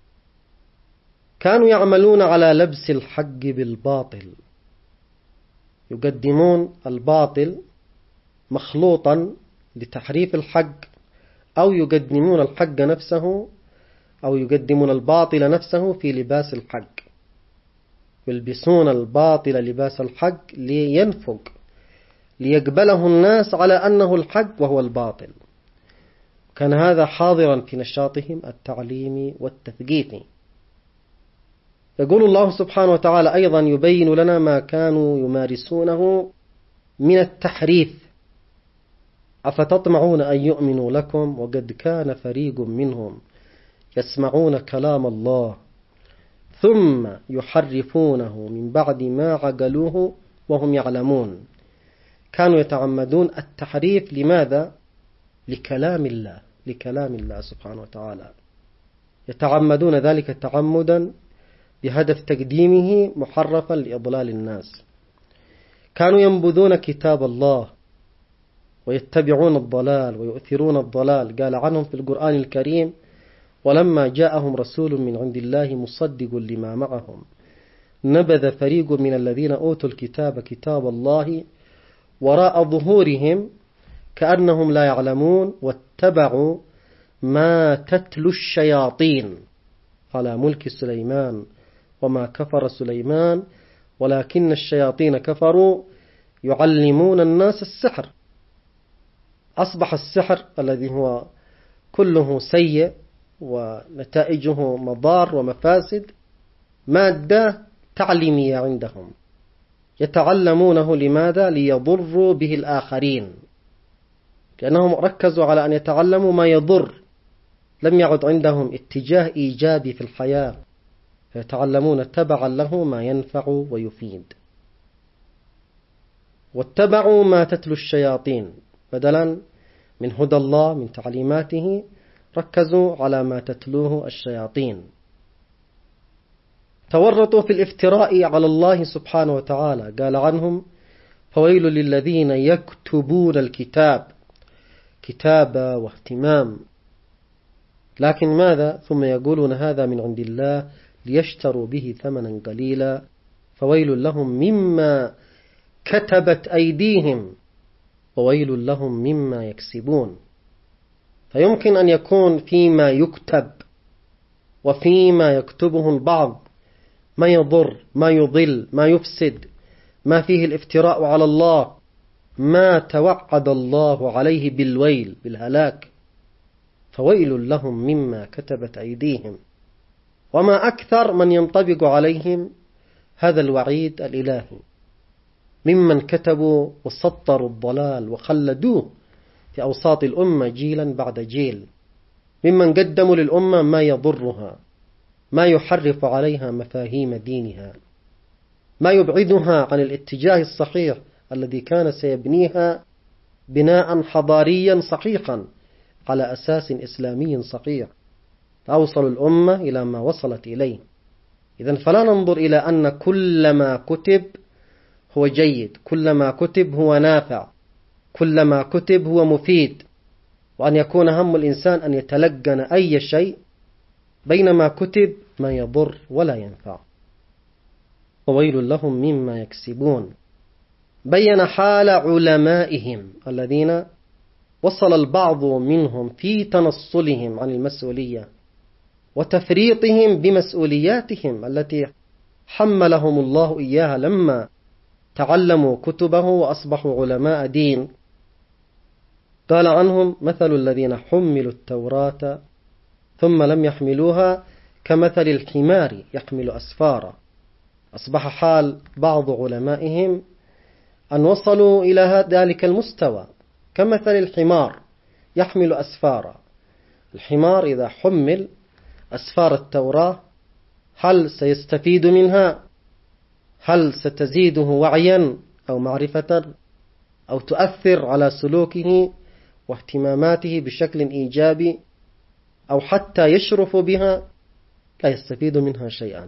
[SPEAKER 1] كانوا يعملون على لبس الحق بالباطل، يقدمون الباطل مخلوطا لتحريف الحق، أو يقدمون الحق نفسه أو يقدمون الباطل نفسه في لباس الحق، يلبسون الباطل لباس الحق لينفق، ليقبله الناس على أنه الحق وهو الباطل. كان هذا حاضرا في نشاطهم التعليمي والتثقيفي. يقول الله سبحانه وتعالى أيضا يبين لنا ما كانوا يمارسونه من التحريف: أفتطمعون أن يؤمنوا لكم وقد كان فريق منهم يسمعون كلام الله ثم يحرفونه من بعد ما عقلوه وهم يعلمون. كانوا يتعمدون التحريف. لماذا؟ لكلام الله سبحانه وتعالى، يتعمدون ذلك تعمدا بهدف تقديمه محرفا لإضلال الناس. كانوا ينبذون كتاب الله ويتبعون الضلال ويؤثرون الضلال. قال عنهم في القرآن الكريم: ولما جاءهم رسول من عند الله مصدق لما معهم نبذ فريق من الذين أوتوا الكتاب كتاب الله وراء ظهورهم كأنهم لا يعلمون واتبعوا ما تتلو الشياطين على ملك سليمان وما كفر سليمان ولكن الشياطين كفروا يعلمون الناس السحر. أصبح السحر الذي هو كله سيء ونتائجه مضار ومفاسد مادة تعليمية عندهم، يتعلمونه. لماذا؟ ليضروا به الآخرين، لأنهم ركزوا على أن يتعلموا ما يضر، لم يعد عندهم اتجاه إيجابي في الحياة، فيتعلمون تبعا له ما ينفع ويفيد. واتبعوا ما تتلو الشياطين، بدلا من هدى الله من تعليماته ركزوا على ما تتلوه الشياطين. تورطوا في الافتراء على الله سبحانه وتعالى. قال عنهم: فويل للذين يكتبون الكتاب كتابا واهتمام. لكن ماذا؟ ثم يقولون هذا من عند الله ليشتروا به ثمنا قليلا فويل لهم مما كتبت أيديهم وويل لهم مما يكسبون. فيمكن أن يكون فيما يكتب وفيما يكتبه البعض ما يضر، ما يضل، ما يفسد، ما فيه الافتراء على الله، ما توعد الله عليه بالويل، بالهلاك. فويل لهم مما كتبت أيديهم. وما أكثر من ينطبق عليهم هذا الوعيد الإلهي ممن كتبوا وسطروا الضلال وخلدوه في أوساط الأمة جيلا بعد جيل، ممن قدموا للأمة ما يضرها، ما يحرف عليها مفاهيم دينها، ما يبعدها عن الاتجاه الصحيح الذي كان سيبنيها بناء حضاريا صحيحا على أساس إسلامي صحيح، فأوصلوا الأمة إلى ما وصلت إليه. إذن فلا ننظر إلى أن كل ما كتب هو جيد، كل ما كتب هو نافع، كل ما كتب هو مفيد، وأن يكون هم الإنسان أن يتلقن أي شيء بينما كتب ما يضر ولا ينفع. وويل لهم مما يكسبون. بين حال علمائهم الذين وصل البعض منهم في تنصلهم عن المسؤولية وتفريطهم بمسؤولياتهم التي حملهم الله إياها لما تعلموا كتبه وأصبحوا علماء دين. قال عنهم: مثل الذين حملوا التوراة ثم لم يحملوها كمثل الحمار يحمل أسفارا. أصبح حال بعض علمائهم أن وصلوا إلى ذلك المستوى كمثل الحمار يحمل أسفارا. الحمار إذا حمل أسفار التوراة هل سيستفيد منها؟ هل ستزيده وعيا أو معرفة أو تؤثر على سلوكه واهتماماته بشكل إيجابي أو حتى يشرف بها؟ لا يستفيد منها شيئا.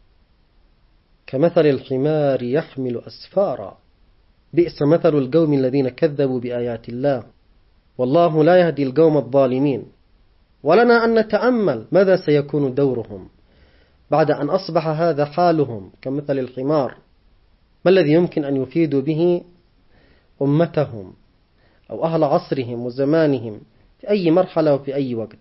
[SPEAKER 1] كمثل الحمار يحمل أسفارا. بئس مثل القوم الذين كذبوا بآيات الله والله لا يهدي القوم الظالمين. ولنا أن نتأمل ماذا سيكون دورهم بعد أن أصبح هذا حالهم كمثل الحمار. ما الذي يمكن أن يفيدوا به أمتهم أو أهل عصرهم وزمانهم في أي مرحلة وفي أي وقت.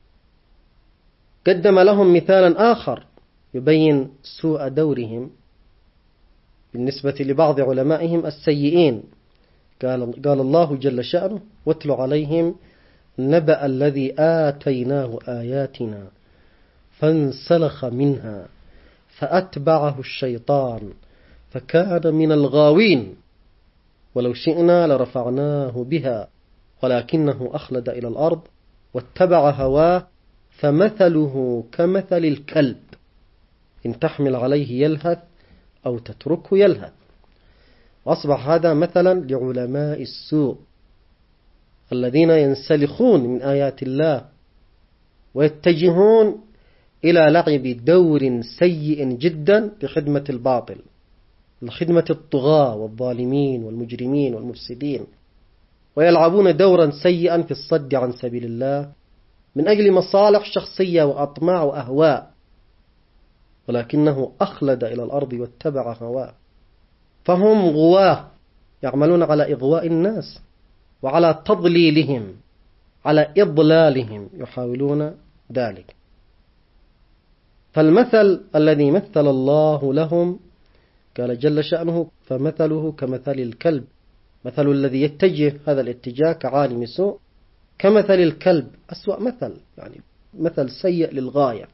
[SPEAKER 1] قدم لهم مثالا آخر يبين سوء دورهم بالنسبة لبعض علمائهم السيئين. قال الله جل شأنه: واتل عليهم نبأ الذي آتيناه آياتنا فانسلخ منها فأتبعه الشيطان فكان من الغاوين ولو شئنا لرفعناه بها ولكنه أخلد إلى الأرض واتبع هواه فمثله كمثل الكلب إن تحمل عليه يلهث أو تتركه يلهث. وأصبح هذا مثلا لعلماء السوء الذين ينسلخون من آيات الله ويتجهون إلى لعب دور سيء جدا لخدمة الباطل، لخدمة الطغاة والظالمين والمجرمين والمفسدين، ويلعبون دورا سيئا في الصد عن سبيل الله من أجل مصالح شخصية وأطماع وأهواء، ولكنه أخلد إلى الأرض واتبع هواه. فهم غواه يعملون على إغواء الناس وعلى تضليلهم، على إضلالهم، يحاولون ذلك. فالمثل الذي مثل الله لهم قال جل شأنه: فمثله كمثل الكلب، مثل الذي يتجه هذا الاتجاه كعالم سوء كمثل الكلب، أسوأ مثل، يعني مثل سيء للغاية.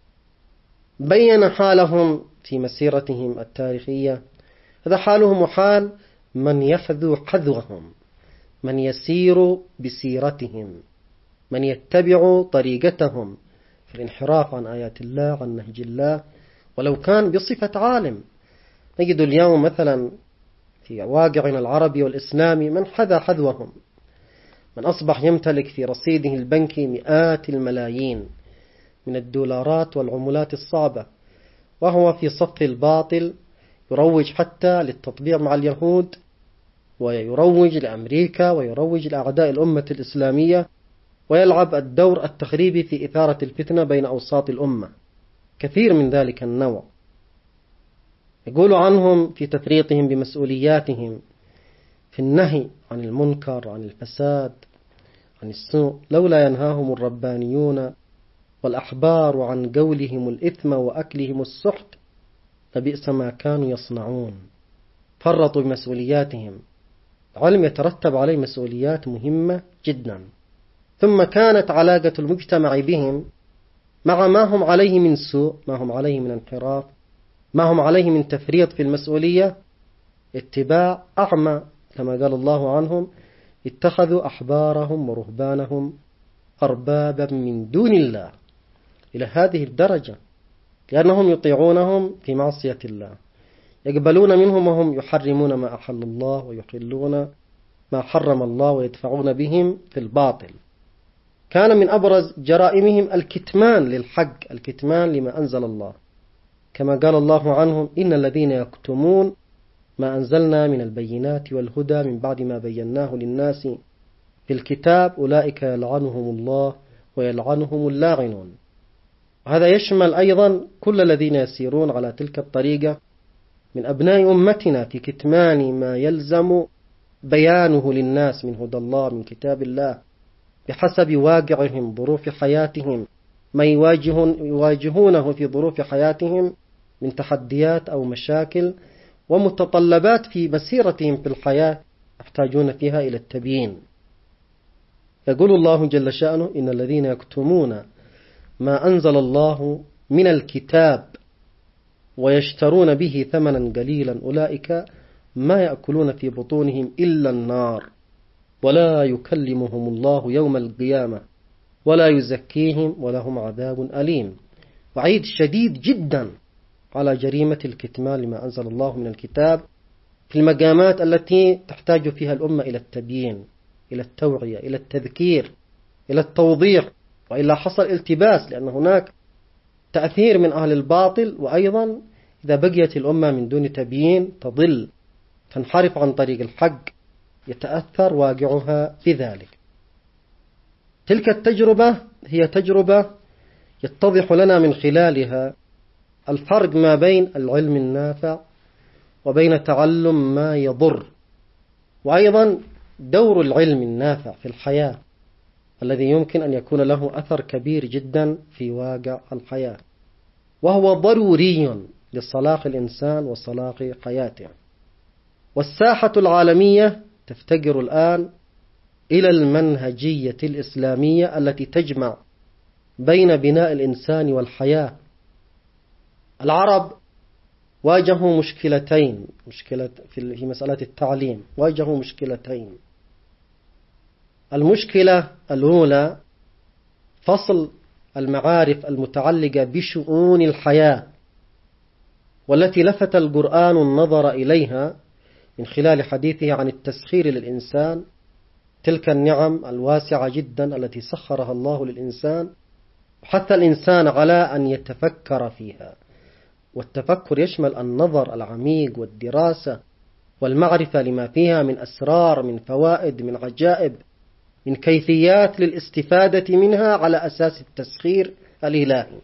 [SPEAKER 1] بين حالهم في مسيرتهم التاريخية، هذا حالهم وحال من يحذو حذوهم، من يسير بسيرتهم، من يتبع طريقتهم في الانحراف عن آيات الله، عن نهج الله، ولو كان بصفة عالم. نجد اليوم مثلا في واقعنا العربي والإسلامي من حذا حذوهم، من أصبح يمتلك في رصيده البنكي مئات الملايين من الدولارات والعملات الصعبة، وهو في صف الباطل، يروج حتى للتطبيع مع اليهود، ويروج لأمريكا، ويروج لأعداء الأمة الإسلامية، ويلعب الدور التخريبي في إثارة الفتنة بين أوساط الأمة، كثير من ذلك النوع. يقول عنهم في تفريطهم بمسؤولياتهم في النهي عن المنكر، عن الفساد، عن السوء: لولا ينهاهم الربانيون والأحبار عن قولهم الإثم وأكلهم السحت لبئس ما كانوا يصنعون. فرطوا بمسؤولياتهم. العلم يترتب عليه مسؤوليات مهمة جدا. ثم كانت علاقة المجتمع بهم مع ما هم عليه من سوء، ما هم عليه من انحراف، ما هم عليه من تفريط في المسؤولية، اتباع أعمى، كما قال الله عنهم: اتخذوا أحبارهم ورهبانهم أربابا من دون الله. إلى هذه الدرجة، لأنهم يطيعونهم في معصية الله، يقبلون منهم وهم يحرمون ما أحل الله ويحلون ما حرم الله، ويدفعون بهم في الباطل. كان من أبرز جرائمهم الكتمان للحق، الكتمان لما أنزل الله، كما قال الله عنهم: إن الذين يكتمون ما أنزلنا من البينات والهدى من بعد ما بيناه للناس في الكتاب أولئك يلعنهم الله ويلعنهم اللاعنون. وهذا يشمل أيضا كل الذين يسيرون على تلك الطريقة من أبناء أمتنا في كتمان ما يلزم بيانه للناس من هدى الله، من كتاب الله، بحسب واقعهم، ظروف حياتهم، ما يواجهونه في ظروف حياتهم من تحديات أو مشاكل ومتطلبات في مسيرتهم في الحياة يحتاجون فيها إلى التبيين. يقول الله جل شأنه: إن الذين يكتمون ما أنزل الله من الكتاب ويشترون به ثمنا قليلا أولئك ما يأكلون في بطونهم إلا النار ولا يكلمهم الله يوم القيامة ولا يزكيهم ولهم عذاب أليم. وعيد شديد جدا على جريمة الكتمان لما أنزل الله من الكتاب في المقامات التي تحتاج فيها الأمة إلى التبيين، إلى التوعية، إلى التذكير، إلى التوضيح، وإلا حصل التباس، لأن هناك تأثير من أهل الباطل. وأيضا إذا بقيت الأمة من دون تبيين تضل، تنحرف عن طريق الحق، يتأثر واقعها بذلك. تلك التجربة هي تجربة يتضح لنا من خلالها الفرق ما بين العلم النافع وبين تعلم ما يضر، وأيضا دور العلم النافع في الحياة الذي يمكن أن يكون له أثر كبير جدا في واقع الحياة، وهو ضروري لصلاح الإنسان وصلاح حياته. والساحة العالمية تفتقر الآن إلى المنهجية الإسلامية التي تجمع بين بناء الإنسان والحياة. العرب واجهوا مشكلتين، في مسألة التعليم واجهوا مشكلتين. المشكلة الأولى فصل المعارف المتعلقة بشؤون الحياة، والتي لفت القرآن النظر إليها من خلال حديثه عن التسخير للإنسان، تلك النعم الواسعة جدا التي سخرها الله للإنسان، وحث الإنسان على أن يتفكر فيها. والتفكر يشمل النظر العميق والدراسة والمعرفة لما فيها من أسرار، من فوائد، من عجائب، من كيفيات للاستفادة منها على أساس التسخير الإلهي.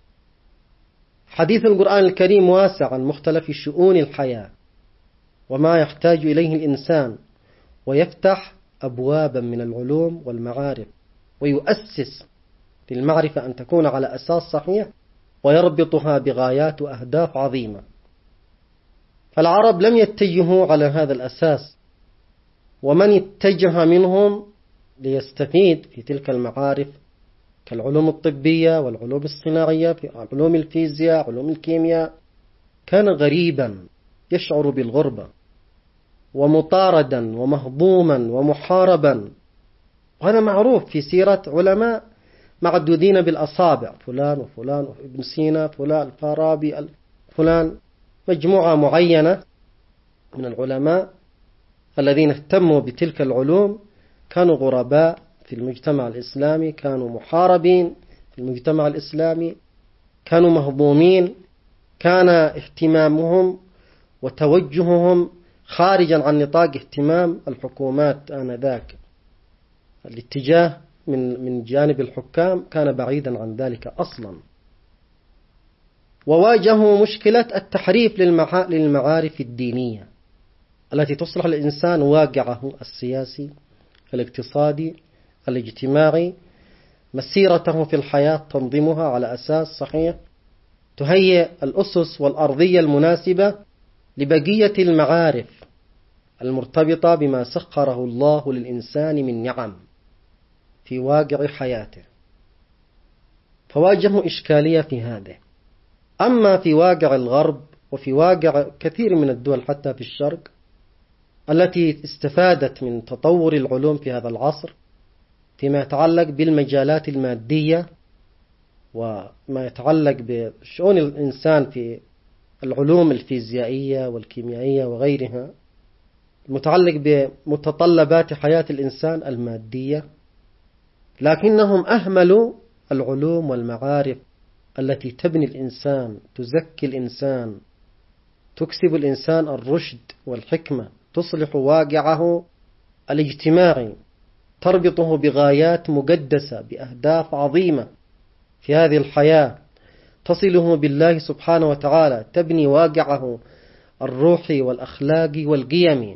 [SPEAKER 1] حديث القرآن الكريم واسع عن مختلف شؤون الحياة وما يحتاج إليه الإنسان، ويفتح أبوابا من العلوم والمعارف، ويؤسس للمعرفة أن تكون على أساس صحيح، ويربطها بغايات وأهداف عظيمة. فالعرب لم يتجهوا على هذا الأساس، ومن اتجه منهم ليستفيد في تلك المعارف كالعلوم الطبية والعلوم الصناعية، في علوم الفيزياء، علوم الكيمياء، كان غريبا يشعر بالغربة ومطاردا ومهضوما ومحاربا. وهذا معروف في سيرة علماء معدودين بالأصابع، فلان وفلان وابن سينا، فلان الفارابي، فلان، مجموعة معينة من العلماء الذين اهتموا بتلك العلوم كانوا غرباء في المجتمع الإسلامي، كانوا محاربين في المجتمع الإسلامي، كانوا مهضومين، كان اهتمامهم وتوجههم خارجا عن نطاق اهتمام الحكومات آنذاك. الاتجاه من جانب الحكام كان بعيدا عن ذلك أصلا. وواجهوا مشكلة التحريف للمعارف الدينية التي تصلح الإنسان واقعه السياسي، الاقتصادي، الاجتماعي، مسيرته في الحياة، تنظيمها على أساس صحيح، تهيئ الأسس والأرضية المناسبة لبقية المعارف المرتبطة بما سخره الله للإنسان من نعم في واقع حياته. فواجهوا إشكالية في هذا. أما في واقع الغرب وفي واقع كثير من الدول حتى في الشرق التي استفادت من تطور العلوم في هذا العصر فيما يتعلق بالمجالات المادية وما يتعلق بشؤون الإنسان في العلوم الفيزيائية والكيميائية وغيرها، المتعلق بمتطلبات حياة الإنسان المادية، لكنهم أهملوا العلوم والمعارف التي تبني الإنسان، تزكي الإنسان، تكسب الإنسان الرشد والحكمة، تصلح واقعه الاجتماعي، تربطه بغايات مقدسة، بأهداف عظيمة في هذه الحياة، تصله بالله سبحانه وتعالى، تبني واقعه الروحي والأخلاقي والقيمي.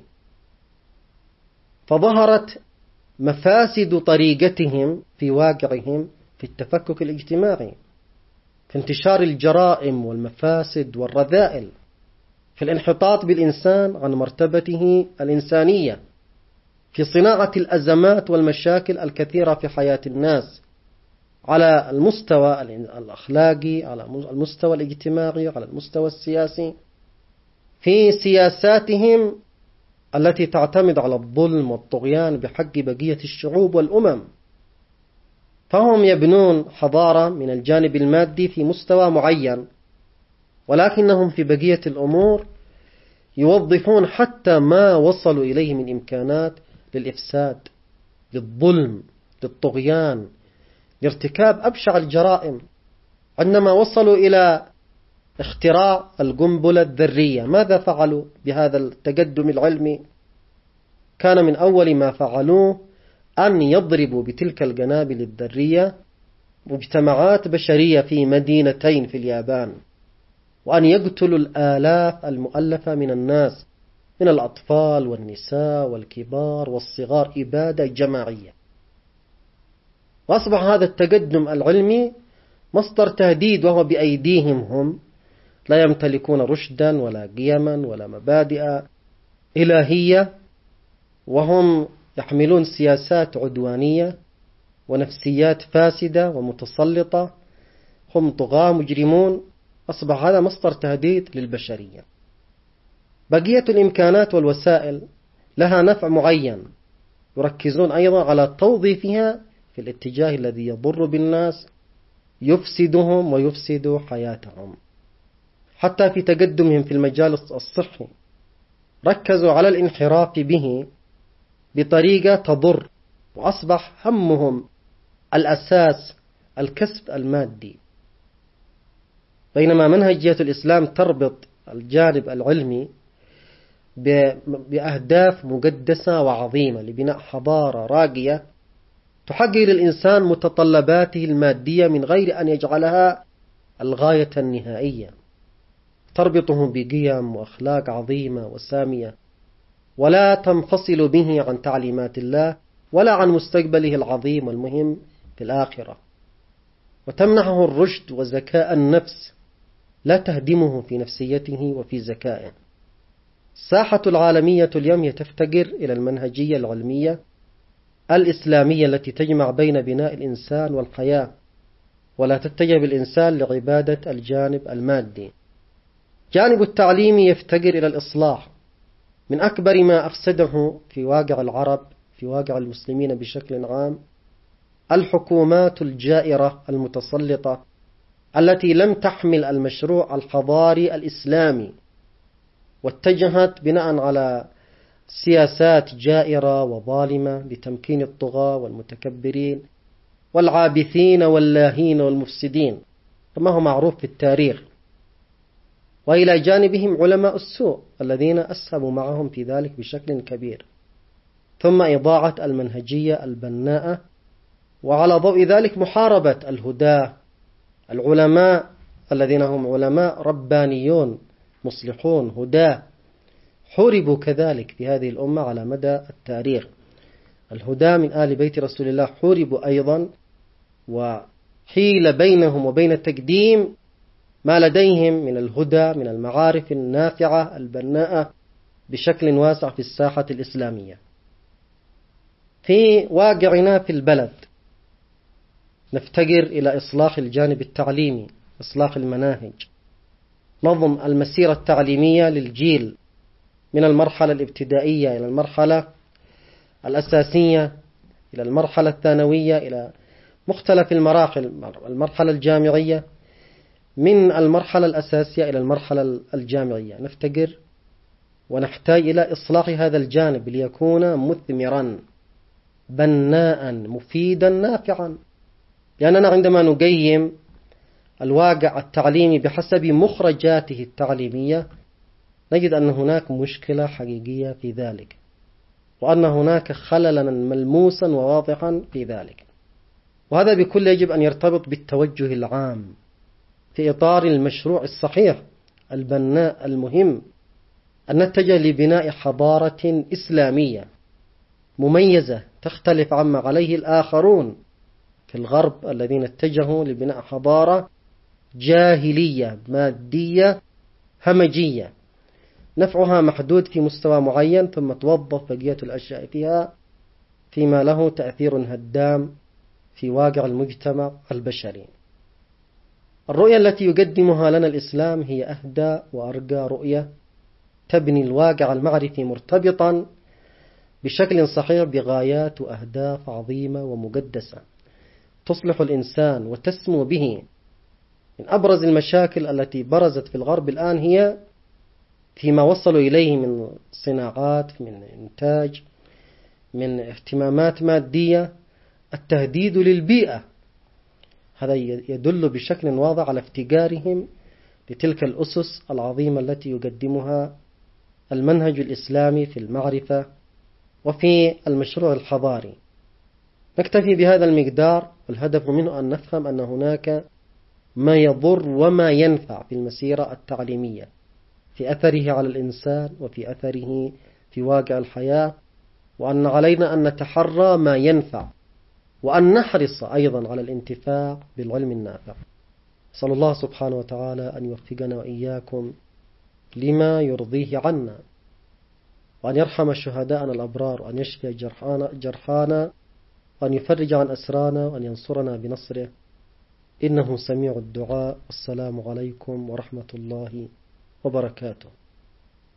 [SPEAKER 1] فظهرت مفاسد طريقتهم في واقعهم في التفكك الاجتماعي، في انتشار الجرائم والمفاسد والرذائل، في الانحطاط بالإنسان عن مرتبته الإنسانية، في صناعة الأزمات والمشاكل الكثيرة في حياة الناس على المستوى الأخلاقي، على المستوى الاجتماعي، على المستوى السياسي، في سياساتهم التي تعتمد على الظلم والطغيان بحق بقية الشعوب والأمم. فهم يبنون حضارة من الجانب المادي في مستوى معين، ولكنهم في بقية الأمور يوظفون حتى ما وصلوا إليه من إمكانات للإفساد، للظلم، للطغيان، لارتكاب أبشع الجرائم. عندما وصلوا إلى اختراع القنبلة الذرية، ماذا فعلوا بهذا التقدم العلمي؟ كان من أول ما فعلوه أن يضربوا بتلك القنابل الذرية مجتمعات بشرية في مدينتين في اليابان، وأن يقتلوا الآلاف المؤلفة من الناس من الأطفال والنساء والكبار والصغار إبادة جماعية. وأصبح هذا التقدم العلمي مصدر تهديد، وهو بأيديهم هم، لا يمتلكون رشدا ولا قيما ولا مبادئ إلهية، وهم يحملون سياسات عدوانية ونفسيات فاسدة ومتسلطة، هم طغاة مجرمون. أصبح هذا مصدر تهديد للبشرية. بقية الإمكانات والوسائل لها نفع معين، يركزون أيضا على توظيفها في الاتجاه الذي يضر بالناس، يفسدهم ويفسد حياتهم. حتى في تقدمهم في المجال الصحي ركزوا على الانحراف به بطريقة تضر، وأصبح همهم الأساس الكسب المادي. بينما منهجية الإسلام تربط الجانب العلمي بأهداف مقدسة وعظيمة لبناء حضارة راقية تحقق للإنسان متطلباته المادية من غير أن يجعلها الغاية النهائية، تربطه بقيم وأخلاق عظيمة وسامية، ولا تنفصل به عن تعليمات الله ولا عن مستقبله العظيم والمهم في الآخرة، وتمنحه الرشد وزكاء النفس، لا تهدمه في نفسيته وفي ذكائه. الساحة العالمية اليوم تفتقر إلى المنهجية العلمية الإسلامية التي تجمع بين بناء الإنسان والحياة، ولا تتجه بالإنسان لعبادة الجانب المادي. جانب التعليم يفتقر إلى الإصلاح. من أكبر ما أفسده في واقع العرب، في واقع المسلمين بشكل عام، الحكومات الجائرة المتسلطة التي لم تحمل المشروع الحضاري الإسلامي، واتجهت بناء على سياسات جائرة وظالمة لتمكين الطغاة والمتكبرين والعابثين واللاهين والمفسدين كما هو معروف في التاريخ. وإلى جانبهم علماء السوء الذين أسهموا معهم في ذلك بشكل كبير. ثم إضاعة المنهجية البناءة، وعلى ضوء ذلك محاربة الهداة العلماء الذين هم علماء ربانيون مصلحون هداة، حوربوا كذلك في هذه الأمة على مدى التاريخ. الهداة من آل بيت رسول الله حوربوا أيضا، وحيل بينهم وبين تقديم ما لديهم من الهدى، من المعارف النافعة البناءة بشكل واسع في الساحة الإسلامية. في واقعنا في البلد نفتقر إلى إصلاح الجانب التعليمي، إصلاح المناهج، نظم المسيرة التعليمية للجيل من المرحلة الابتدائية إلى المرحلة الأساسية إلى المرحلة الثانوية إلى مختلف المراحل، المرحلة الجامعية، من المرحلة الأساسية إلى المرحلة الجامعية. نفتقر ونحتاج إلى إصلاح هذا الجانب ليكون مثمرا بناء مفيدا نافعا، لأننا عندما نقيم الواقع التعليمي بحسب مخرجاته التعليمية نجد أن هناك مشكلة حقيقية في ذلك، وأن هناك خللا ملموسا وواضحا في ذلك. وهذا بكل يجب أن يرتبط بالتوجه العام في إطار المشروع الصحيح البناء المهم، أن نتجه لبناء حضارة إسلامية مميزة تختلف عما عليه الآخرون في الغرب الذين اتجهوا لبناء حضارة جاهلية مادية همجية، نفعها محدود في مستوى معين، ثم توظف بقية الأشياء فيها فيما له تأثير هدام في واقع المجتمع البشري. الرؤية التي يقدمها لنا الإسلام هي أهدى وأرقى رؤية تبني الواقع المعرفي مرتبطا بشكل صحيح بغايات وأهداف عظيمة ومقدسة تصلح الإنسان وتسمو به. من أبرز المشاكل التي برزت في الغرب الآن هي فيما وصلوا إليه من صناعات، من إنتاج، من اهتمامات مادية، التهديد للبيئة. هذا يدل بشكل واضح على افتقارهم لتلك الأسس العظيمة التي يقدمها المنهج الإسلامي في المعرفة وفي المشروع الحضاري. نكتفي بهذا المقدار، والهدف منه أن نفهم أن هناك ما يضر وما ينفع في المسيرة التعليمية، في أثره على الإنسان وفي أثره في واقع الحياة، وأن علينا أن نتحرى ما ينفع وأن نحرص أيضا على الانتفاع بالعلم النافع. أسأل الله سبحانه وتعالى أن يوفقنا وإياكم لما يرضيه عنا، وأن يرحم شهداءنا الأبرار، وأن يشفي جرحانا، وأن يفرج عن أسرانا، وأن ينصرنا بنصره، إنه سميع الدعاء. السلام عليكم ورحمة الله وبركاته.